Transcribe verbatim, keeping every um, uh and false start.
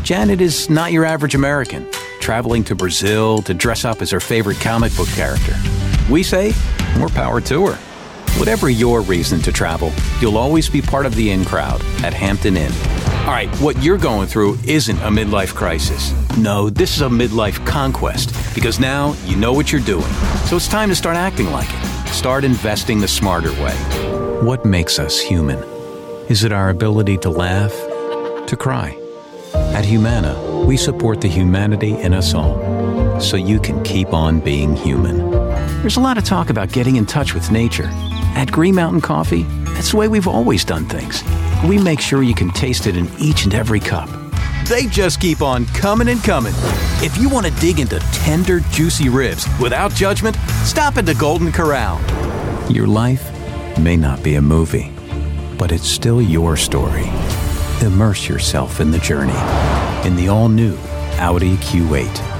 Janet is not your average American, traveling to Brazil to dress up as her favorite comic book character. We say, more power to her. Whatever your reason to travel, you'll always be part of the in crowd at Hampton Inn. All right, what you're going through isn't a midlife crisis. No, this is a midlife conquest, because now you know what you're doing. So it's time to start acting like it. Start investing the smarter way. What makes us human? Is it our ability to laugh, to cry? At Humana, we support the humanity in us all, so you can keep on being human. There's a lot of talk about getting in touch with nature. At Green Mountain Coffee, that's the way we've always done things. We make sure you can taste it in each and every cup. They just keep on coming and coming. If you want to dig into tender, juicy ribs without judgment, stop at the Golden Corral. Your life may not be a movie, but it's still your story. Immerse yourself in the journey in the all-new Audi Q eight.